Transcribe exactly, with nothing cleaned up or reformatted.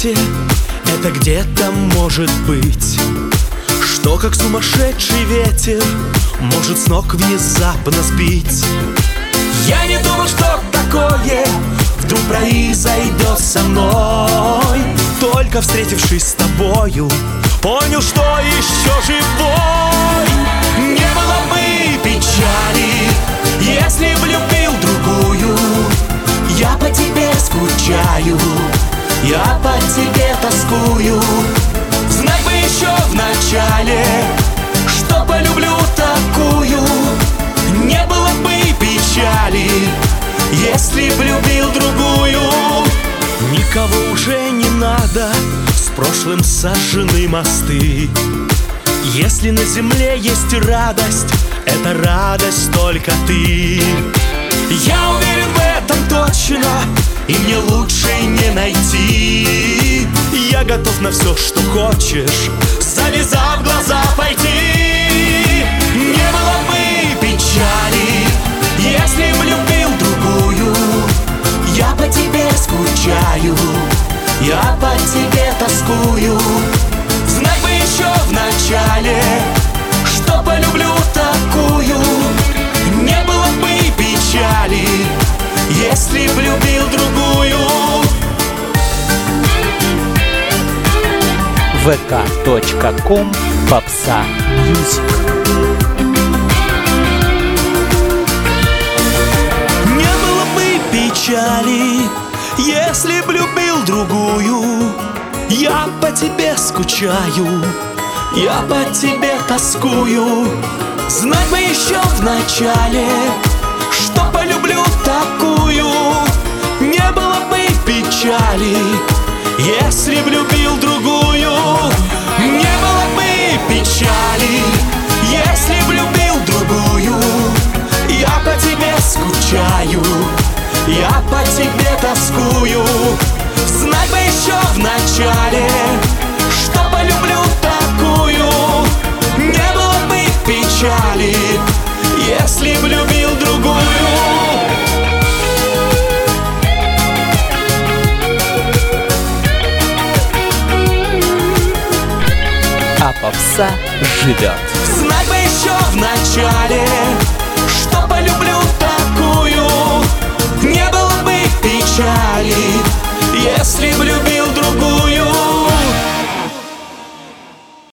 свете это где-то может быть, что как сумасшедший ветер может с ног внезапно сбить. Я не думал, что такое вдруг произойдет со мной. Только встретившись с тобою, понял, что еще живой. Не было бы печали, если б любил другую. Я по тебе скучаю, я по тебе тоскую. Знай бы еще в начале, что полюблю такую. Не было бы печали, если б любил другую. Никого уже не надо, с прошлым сожжены мосты. Если на земле есть радость, это радость только ты. Я уверен в этом точно, и мне лучше не найти. Я готов на все, что хочешь, завязав глаза, пойти. Не было бы печали, если б любил другую. Я по тебе скучаю, я по тебе тоскую. Знай бы еще в начале, что полюблю такую. Не было бы печали, если б любил другую. вэ ка точка ком Попса Мьюзик. Не было бы печали, если б любил другую. Я по тебе скучаю, я по тебе тоскую. Знать бы еще в начале, что полюблю такую. Не было бы печали, если б любил другую. Не было бы печали, если б любил другую. Я по тебе скучаю, я по тебе тоскую. Знай бы еще в начале, что полюблю такую. Не было бы печали, если б любил другую. А попса живет. Знай бы еще в начале,